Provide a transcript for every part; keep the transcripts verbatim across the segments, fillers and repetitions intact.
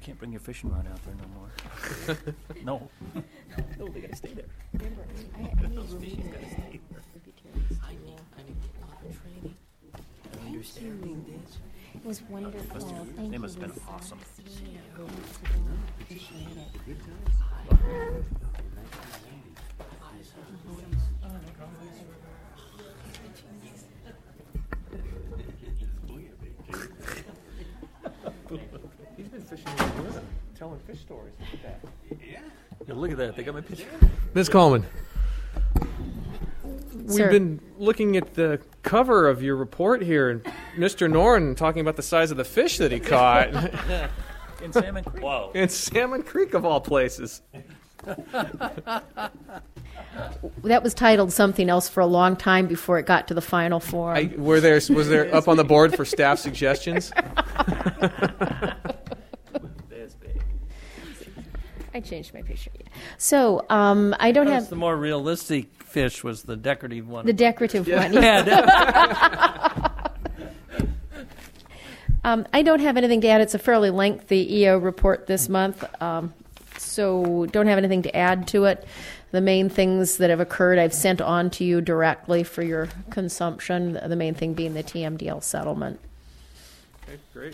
can't bring your fishing rod out there no more. No. No, they gotta stay there. Remember, I, I need Those room fishies to- gotta stay there. I need, I need a lot of training. Understanding this. It was wonderful. Thank They you. must have been Lisa. awesome. Yeah, appreciate it. He's been fishing with Linda, telling fish stories. Look at that. Yeah, look at that. They got my picture. Miz Coleman, Sir. we've been looking at the cover of your report here, and Mister Norton talking about the size of the fish that he caught In Salmon Creek. Whoa. in Salmon Creek, of all places. That was titled something else for a long time before it got to the final form. I, were there was there up on the board for staff suggestions? This big. I changed my picture. Yeah. So um, I don't That's have the more realistic fish was the decorative one. the decorative one. Yeah, Um, I don't have anything to add. It's a fairly lengthy E O report this month, um, so don't have anything to add to it. The main things that have occurred I've sent on to you directly for your consumption, the main thing being the T M D L settlement. Okay, great.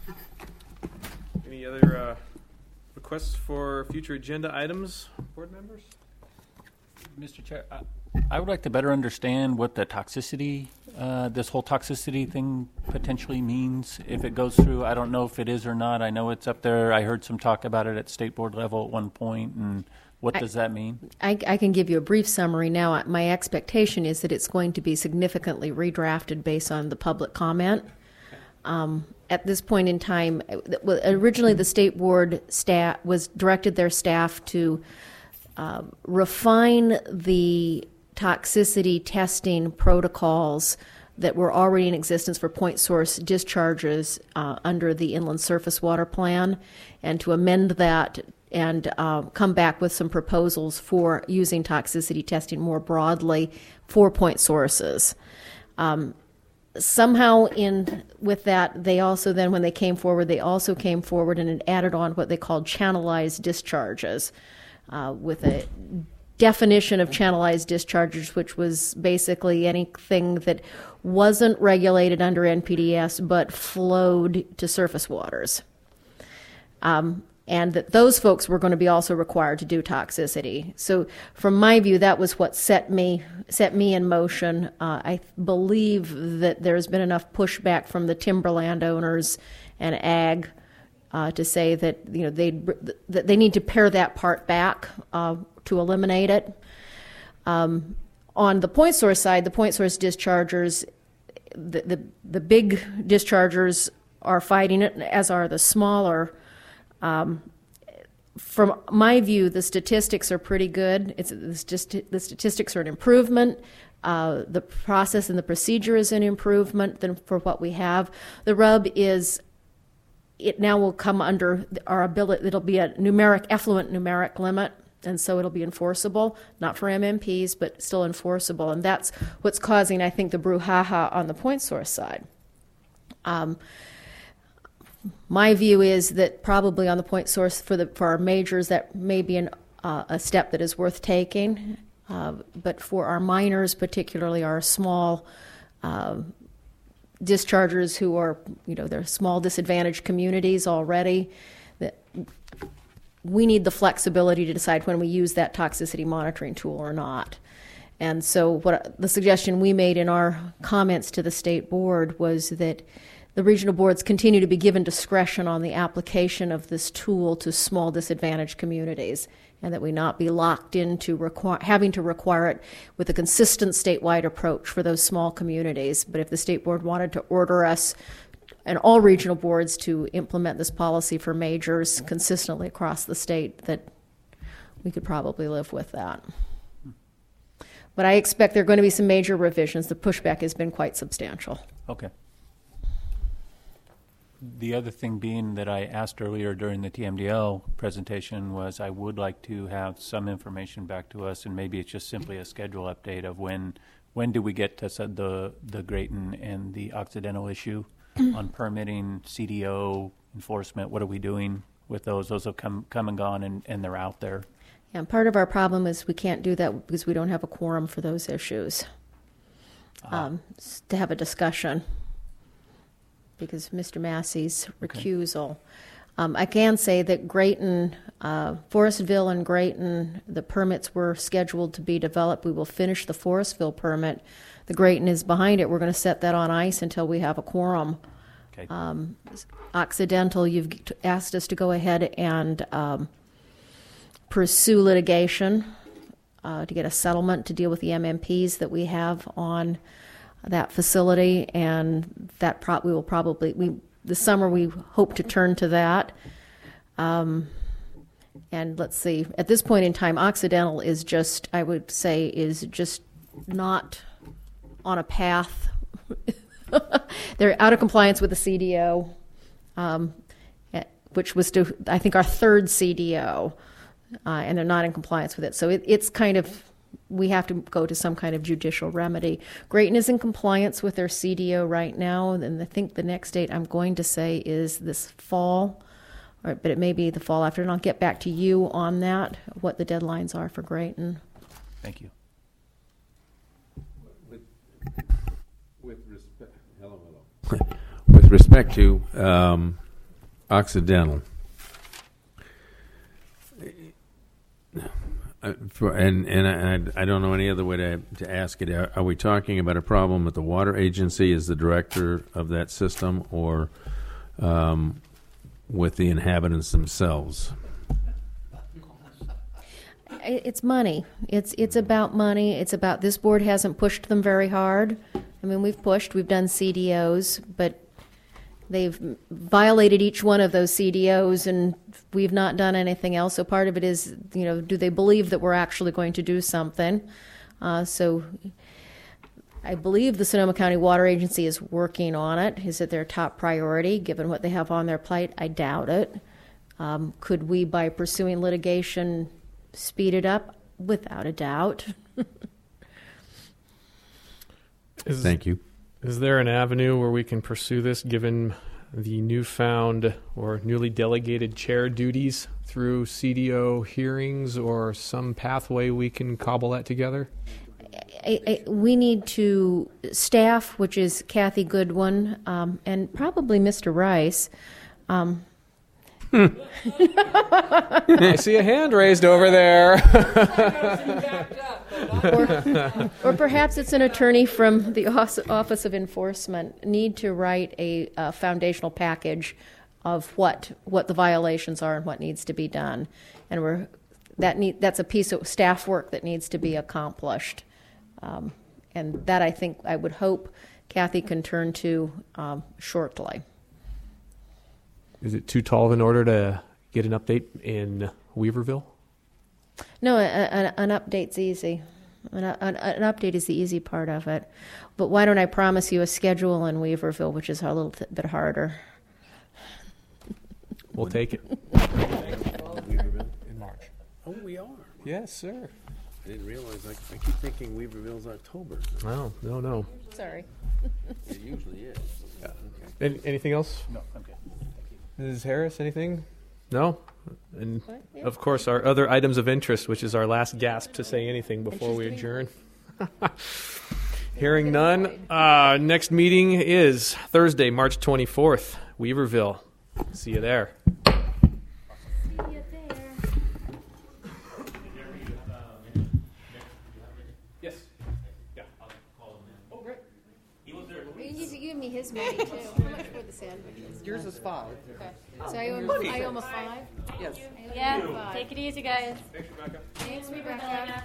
Any other uh, requests for future agenda items, board members? Mister Chair, I, I would like to better understand what the toxicity, uh, this whole toxicity thing potentially means if it goes through. I don't know if it is or not. I know it's up there. I heard some talk about it at state board level at one point, and what I- does that mean? I, I can give you a brief summary now. My expectation is that it's going to be significantly redrafted based on the public comment. Um, at this point in time, well, originally the state board staff was directed their staff to uh, refine the toxicity testing protocols that were already in existence for point source discharges uh, under the Inland Surface Water Plan, and to amend that and uh, come back with some proposals for using toxicity testing more broadly for point sources. Um, somehow in with that, they also then, when they came forward, they also came forward and had added on what they called channelized discharges, uh, with a definition of channelized discharges, which was basically anything that wasn't regulated under N P D E S but flowed to surface waters. Um, and that those folks were going to be also required to do toxicity. So from my view, that was what set me set me in motion. Uh, I believe that there's been enough pushback from the timber landowners and ag uh, to say that, you know, they that they need to pare that part back uh, to eliminate it. Um, on the point source side, the point source dischargers, the the, the big dischargers are fighting it, as are the smaller. Um, from my view, the statistics are pretty good. It's just the statistics are an improvement. Uh, the process and the procedure is an improvement than for what we have. The rub is it now will come under our ability. It'll be a numeric, effluent numeric limit, and so it'll be enforceable, not for M M Ps, but still enforceable. And that's what's causing, I think, the brouhaha on the point source side. Um, My view is that probably on the point source for the for our majors, that may be an, uh, a step that is worth taking. Uh, but for our minors, particularly our small uh, dischargers who are, you know, they're small disadvantaged communities already, that we need the flexibility to decide when we use that toxicity monitoring tool or not. And so what the suggestion we made in our comments to the state board was that the regional boards continue to be given discretion on the application of this tool to small disadvantaged communities, and that we not be locked into require, having to require it with a consistent statewide approach for those small communities. But if the state board wanted to order us and all regional boards to implement this policy for majors consistently across the state, that we could probably live with that. But I expect there are going to be some major revisions. The pushback has been quite substantial. Okay. The other thing being that I asked earlier during the T M D L presentation was I would like to have some information back to us, and maybe it's just simply a schedule update of when when do we get to the the Grayton and the Occidental issue on permitting, C D O, enforcement. What are we doing with those. Those have come come and gone, and, and they're out there. Yeah, and part of our problem is we can't do that because we don't have a quorum for those issues um, s- to have a discussion because Mister Massey's recusal. Um, I can say that Grayton, uh, Forestville and Grayton, the permits were scheduled to be developed. We will finish the Forestville permit. The Grayton is behind it. We're going to set that on ice until we have a quorum. Okay. Um, Occidental, you've t- asked us to go ahead and um, pursue litigation uh, to get a settlement to deal with the M M Ps that we have on that facility, and that pro- we will probably we this summer we hope to turn to that. Um, and let's see, at this point in time, Occidental is just, I would say, is just not on a path. They're out of compliance with the C D O, um, eh, which was, to, I think, our third C D O, uh, and they're not in compliance with it. So it, it's kind of, we have to go to some kind of judicial remedy. Grayton is in compliance with their C D O right now, and I think the next date I'm going to say is this fall, or, but it may be the fall after, and I'll get back to you on that, what the deadlines are for Grayton. Thank you. With, with respect, hello, hello. With respect to um, Occidental, uh, for, and and I, I don't know any other way to to ask it. Are, are we talking about a problem with the water agency as the director of that system, or um, with the inhabitants themselves? It's money. It's it's about money. It's about, this board hasn't pushed them very hard. I mean, we've pushed, we've done C D Os, but they've violated each one of those C D Os, and we've not done anything else. So part of it is, you know, do they believe that we're actually going to do something? Uh, so I believe the Sonoma County Water Agency is working on it. Is it their top priority, given what they have on their plate? I doubt it. Um, could we, by pursuing litigation, speed it up? Without a doubt. Is, Thank you. Is there an avenue where we can pursue this, given the newfound or newly delegated chair duties through C D O hearings, or some pathway we can cobble that together? I, I, we need to, staff, which is Kathy Goodwin, um, and probably Mister Rice. Um, I see a hand raised over there. or, or perhaps it's an attorney from the Office of Enforcement, need to write a, a foundational package of what what the violations are and what needs to be done, and we're that need that's a piece of staff work that needs to be accomplished, um, and that I think I would hope Kathy can turn to um, shortly. Is it too tall of an order to get an update in Weaverville? No, a, a, an update's easy. An, an, an update is the easy part of it. But why don't I promise you a schedule in Weaverville, which is a little t- bit harder. We'll take it. In March. Oh, we are. Yes, sir. I didn't realize. I, I keep thinking Weaverville's October. No, no, no. Sorry. It usually is. Yeah. Any, anything else? No, I'm good. Missus Harris, anything? No? And, What? Yeah. of course, our other items of interest, which is our last gasp to say anything before we adjourn. Hearing none. Uh, next meeting is Thursday, March twenty-fourth, Weaverville. See you there. Yes. Yeah. Oh, great. You give me his money, too. How much for the sandwiches? Yours is five. Okay. So I owe him, I owe him a five? Yes. Yeah, take it easy, guys. Thanks, Rebecca. Thanks, Rebecca.